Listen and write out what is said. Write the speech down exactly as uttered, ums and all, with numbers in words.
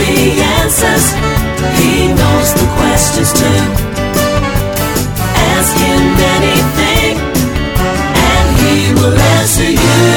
the answers, He knows the questions too. Ask Him anything, and He will answer you.